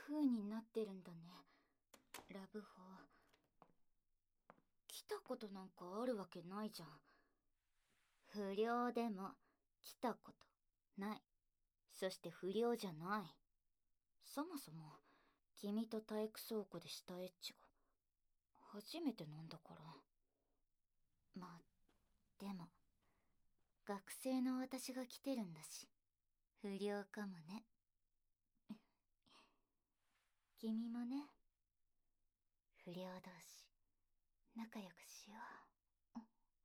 風になってるんだね、ラブホ。来たことなんかあるわけないじゃん。不良でも来たことない。そして不良じゃない。そもそも君と体育倉庫でしたエッチが初めてなんだから。まあでも学生の私が来てるんだし不良かもね。君もね。不良同士仲良くしよう。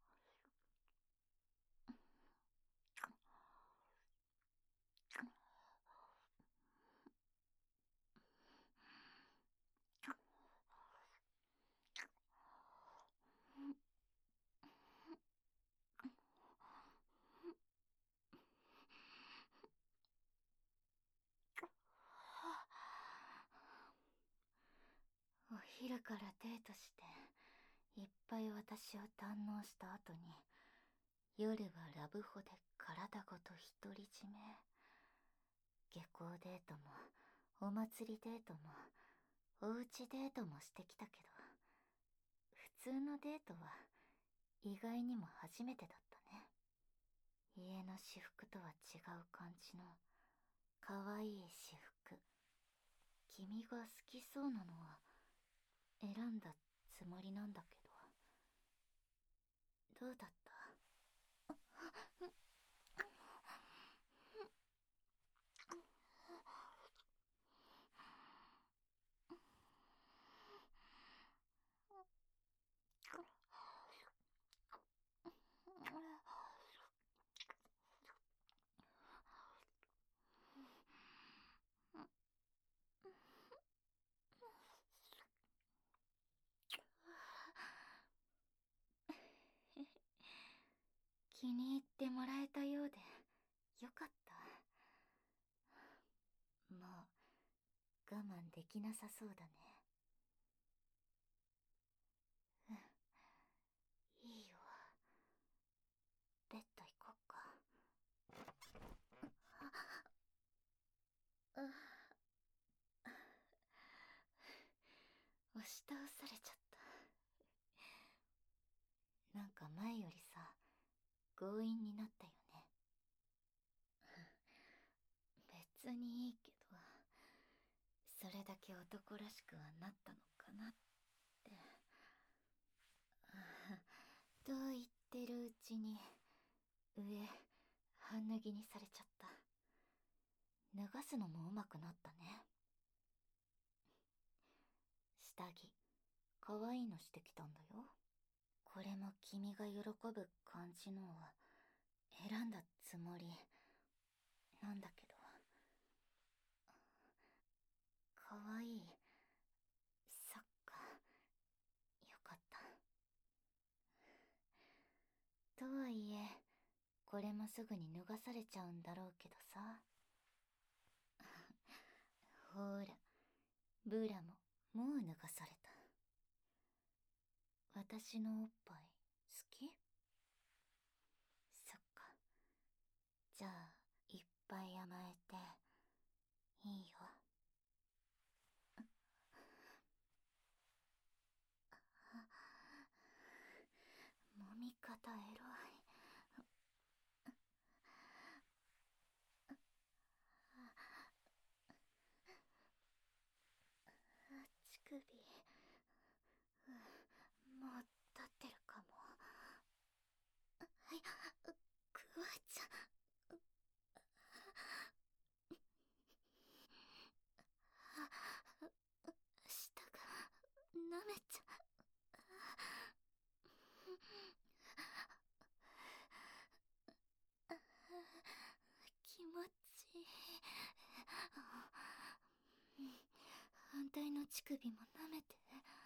お昼からデートしていっぱい私を堪能した後に夜はラブホで体ごと独り占め。下校デートもお祭りデートもおうちデートもしてきたけど、普通のデートは意外にも初めてだったね。家の私服とは違う感じの可愛い私服。君が好きそうなのは選んだつもりなんだけど、どうだった？気に入ってもらえたようでよかった。もう我慢できなさそうだね。うん、いいよ。ベッド行こっか。押し倒されちゃった。なんか前よりさ、強引になったよね。別にいいけど、それだけ男らしくはなったのかなって。と言ってるうちに上半脱ぎにされちゃった。脱がすのもうまくなったね。下着可愛いのしてきたんだよ。これも君が喜ぶ感じのを選んだつもりなんだけど、可愛い。そっか、よかった。とはいえこれもすぐに脱がされちゃうんだろうけどさ。ほーら、ブラももう脱がされた。私のおっぱい好き？そっか。じゃあいっぱい甘えていいよ。揉み方エロい。乳首、もう立ってるかも。はい、クワちゃん。舌が舐めちゃ気持ちいい。反対の乳首も舐めて。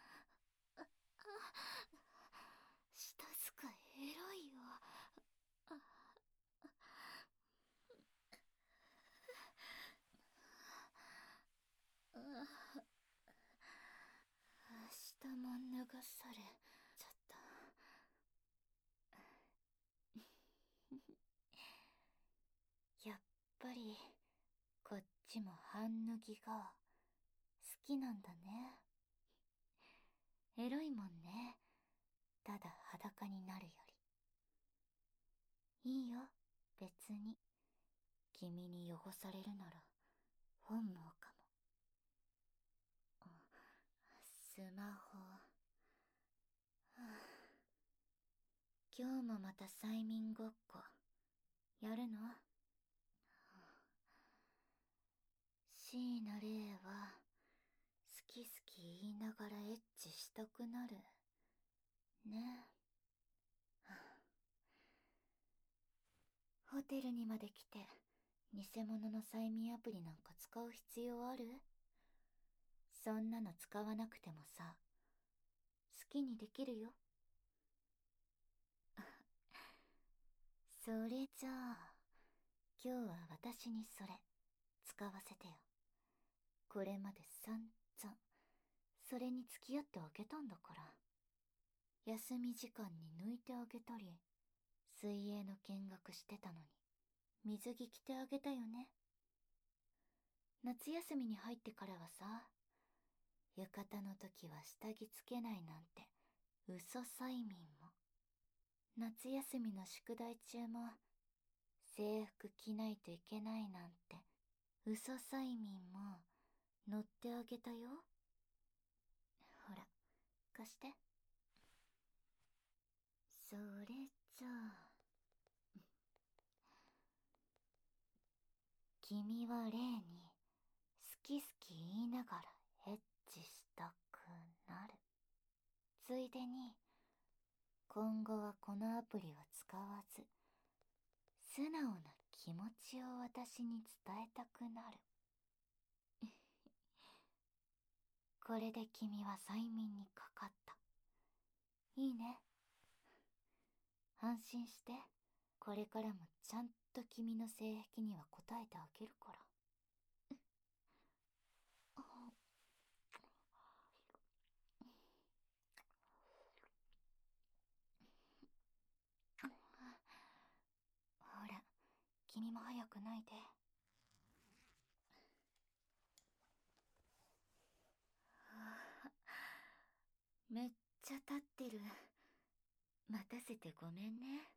舌使いエロいよ。下も脱がされちゃった。やっぱりこっちも半脱ぎがきなんだね。エロいもんね。ただ裸になるより。いいよ、別に。君に汚されるなら本望かも。スマホ。今日もまた催眠ごっこやるの？椎名玲は好き好き言いながらエッチしたくなるね。ホテルにまで来て偽物の催眠アプリなんか使う必要ある？そんなの使わなくてもさ、好きにできるよ。それじゃあ今日は私にそれ使わせてよ。これまで散々それに付き合ってあげたんだから。休み時間に抜いてあげたり、水泳の見学してたのに水着着てあげたよね。夏休みに入ってからはさ、浴衣の時は下着つけないなんて嘘催眠も、夏休みの宿題中も制服着ないといけないなんて嘘催眠も乗ってあげたよ。ほら、貸して。それじゃあ君はレイに好き好き言いながらエッチしたくなる。ついでに今後はこのアプリを使わず素直な気持ちを私に伝えたくなる。これで君は催眠にかかった。いいね。安心して。これからもちゃんと君の性癖には応えてあげるから。ほら、君も早くないで。めっちゃ立ってる。待たせてごめんね。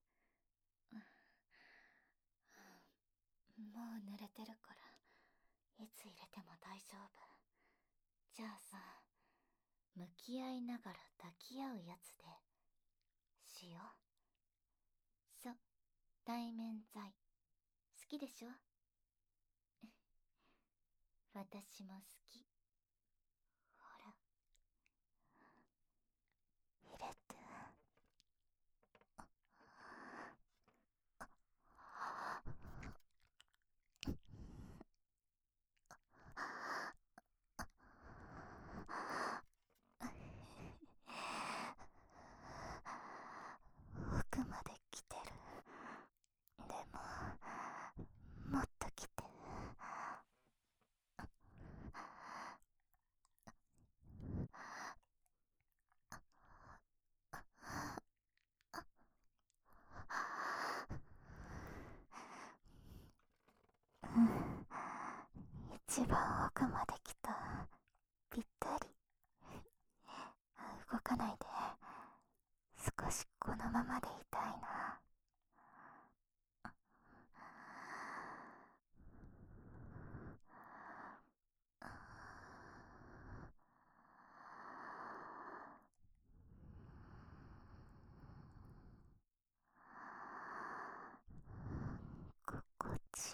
もう濡れてるから、いつ入れても大丈夫。じゃあさ、向き合いながら抱き合うやつでしよう。そう、対面罪好きでしょ？私も好き。ほら、入れて。奥まで来てる。でももっと来て。一番奥まで来た。ぴったり。動かないで。少しこのままでいたいな。心地いい。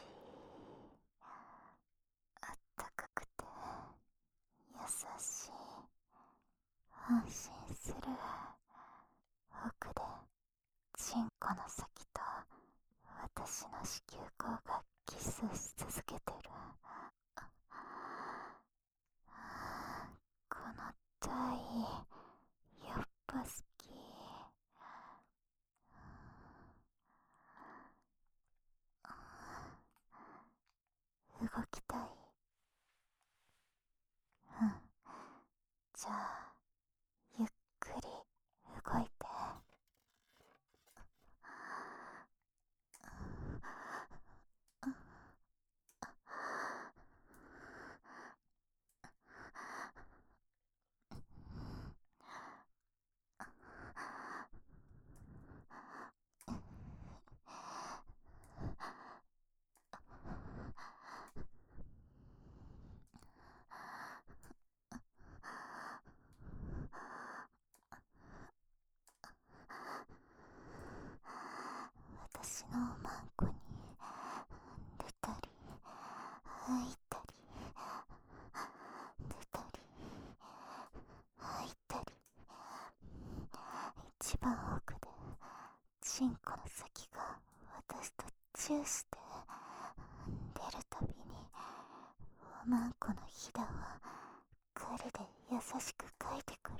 あったかくて優しい。安心する。奥でチンコの先と私の子宮口がキスし続けてる。この体やっぱ好き。動きたい。うん。じゃあゆっくり動いて。 一番奥でチンコの先が私とチューして出るたびにおまんこのひだを狩りで優しくかいてくる。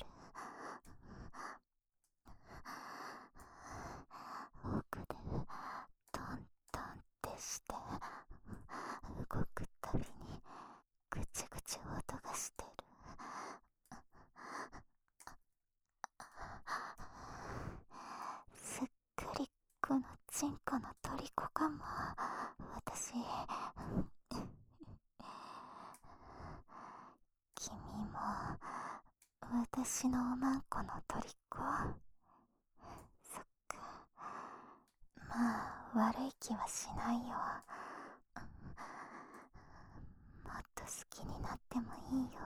奥でトントンってして動くたびにぐちぐち音がしてる。すっかりこのチンコの虜かも私。君も私のおまんこの虜？そっか、まあ悪い気はしないよ。もっと好きになってもいいよ。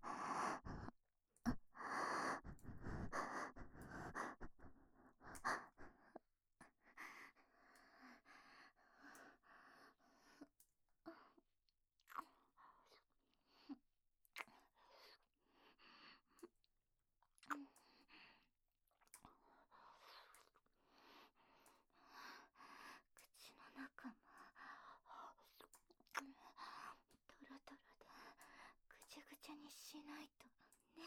口の中もトロトロでぐちゃぐちゃにしないとね。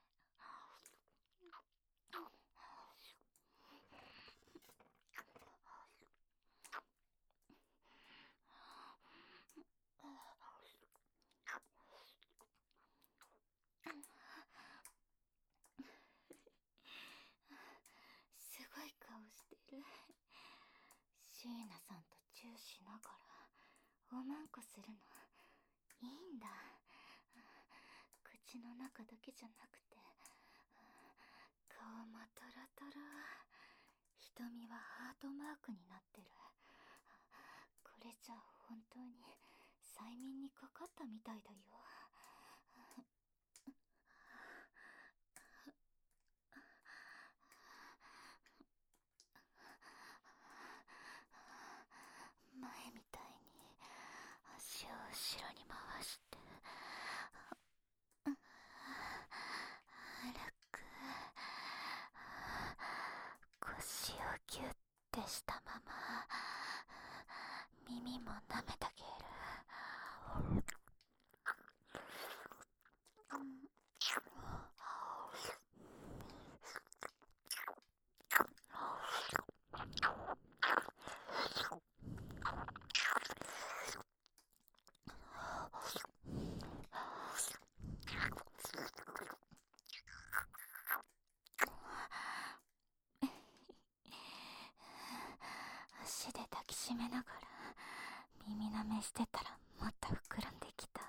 すごい顔してる。椎名さんとチューしながらおまんこするのいいんだ。口の中だけじゃなくて顔もトロトロ、瞳はハートマークになってる。これじゃ本当に催眠にかかったみたいだよ。前みたいに足を後ろに回して軽く腰をギュッてしたまま耳も舐めてあげる。足で抱きしめながら耳舐めしてたらもっと膨らんできた。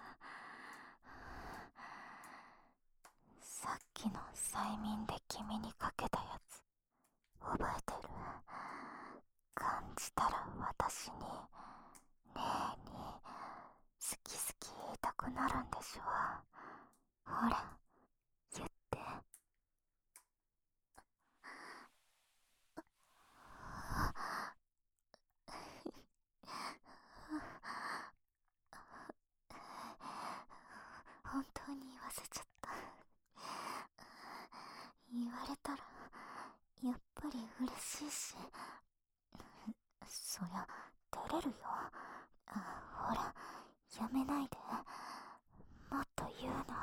さっきの催眠で君にかけたやつ覚えてる？感じたら私にねえに好き好き言いたくなるんでしょ。ほら言って。本当に言わせちゃった。言われたらやっぱり嬉しいし、そりゃ照れるよ。ほらやめないで、もっと言うの。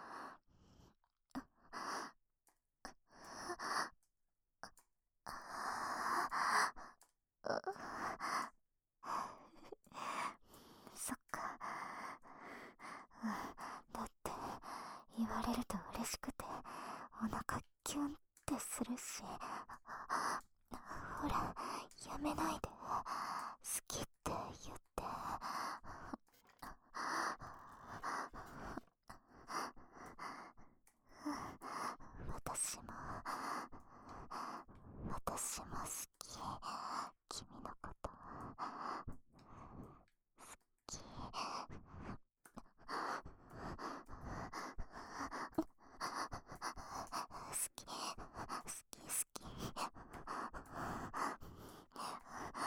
そっか。だって言われると嬉しくてお腹キュンってするし。ほらやめないで、好きって言って。私も好き、君のこと好き。好き好き好き。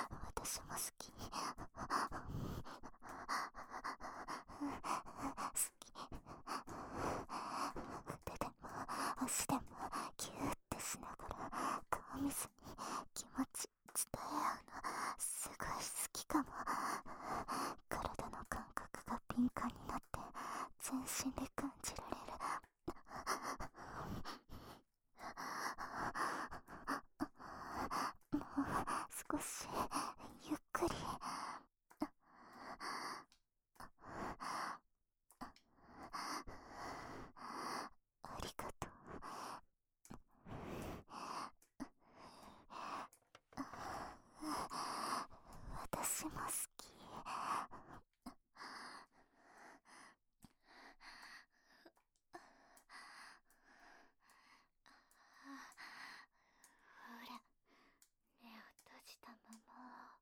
敏感になって全身で感じられる。もう少しゆっくり。ありがとう。私も好き。ほら、目を閉じたまま。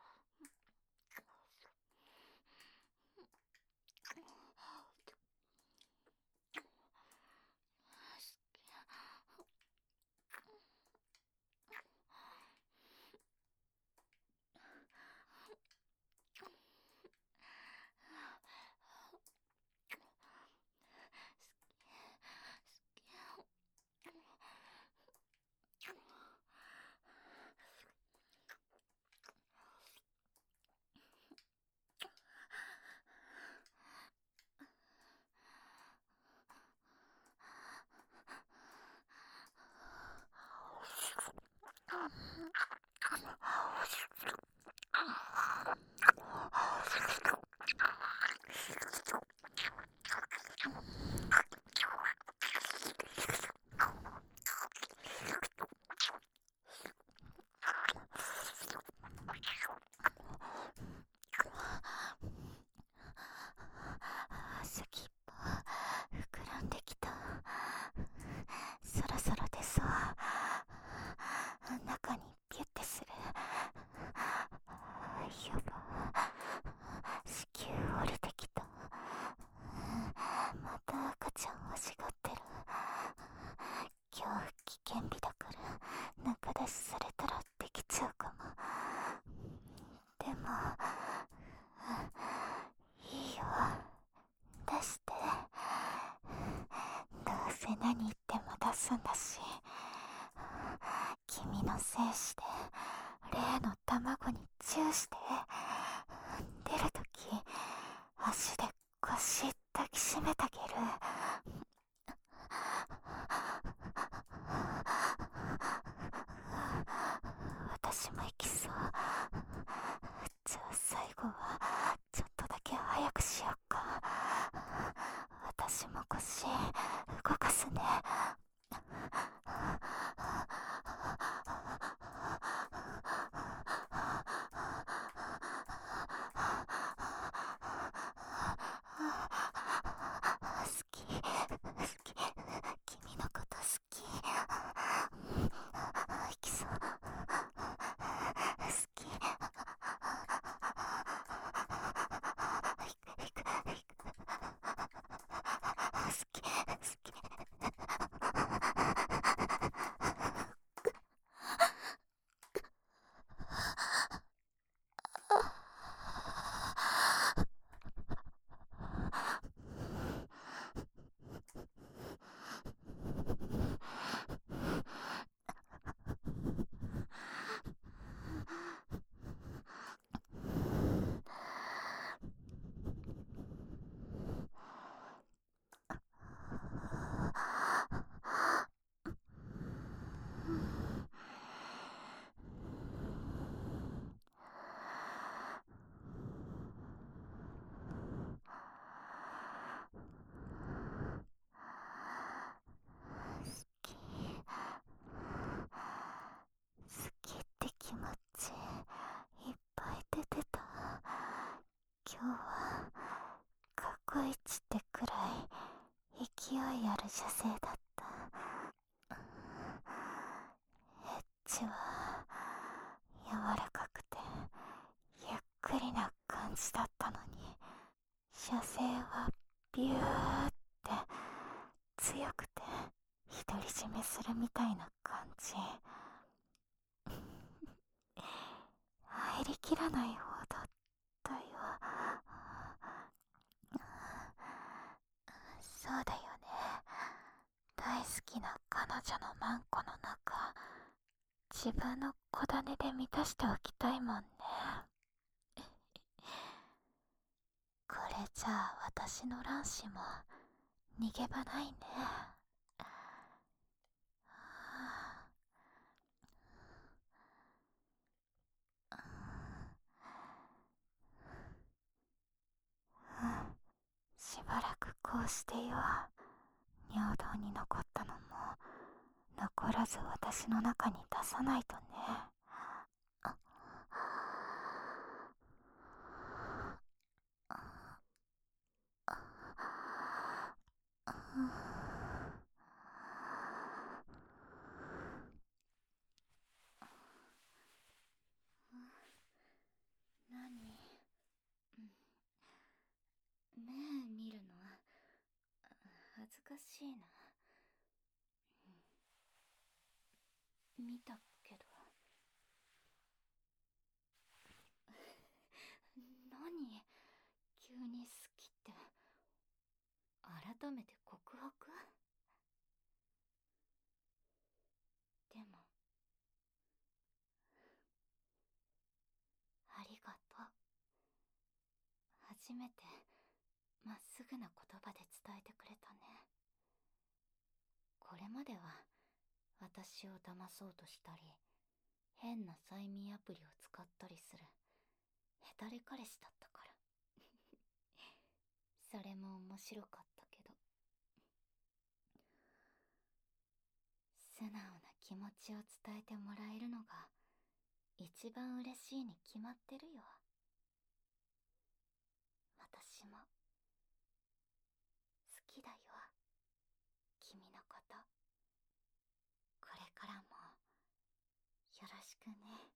先っぽ膨らんできた。そろそろ出そう。中にピュッてする。やば、子宮降りてきた。また赤ちゃん欲しがってる。今日危険日だから中出しされたらできちゃうかも。でもいいよ、出して。どうせ何言っても出すんだし。君の精子で例の卵にチューして、出るとき足で腰抱きしめてあげる。私も行きそう。じゃあ最後はちょっとだけ早くしよっか。私も腰動かすね。好き、君のこと好き。行きそう。好き。好き。好きって気持ちいっぱい出てた。今日は過去一ってくらい勢いある射精だった。エッジは柔らかくてゆっくりな感じだったのに、射精はビューって強くて独り占めするみたいな感じ。入りきらない方だったよ。そうだよね。大好きな彼女のマンコの中、自分の小種で満たしておきたいもんね。これっじゃあ私の卵子も逃げ場ないね。しばらくこうしてよ。尿道に残ったのも残らず私の中に出さないとね。何？目見るの恥ずかしいな。見たけど。何？急に好きって。改めて告白？でもありがとう。初めてまっすぐな言葉で伝えてくれたね。これまでは私を騙そうとしたり変な催眠アプリを使ったりするヘタレ彼氏だったからそれも面白かったけど、素直な気持ちを伝えてもらえるのが一番嬉しいに決まってるよ。私も好きだよ、君のこと。これからもよろしくね。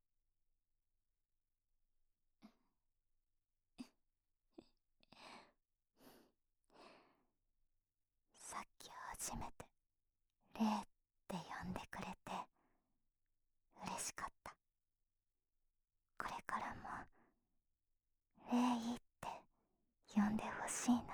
さっき初めてレイって呼んでくれて嬉しかった。これからもレイって呼んでほしいな。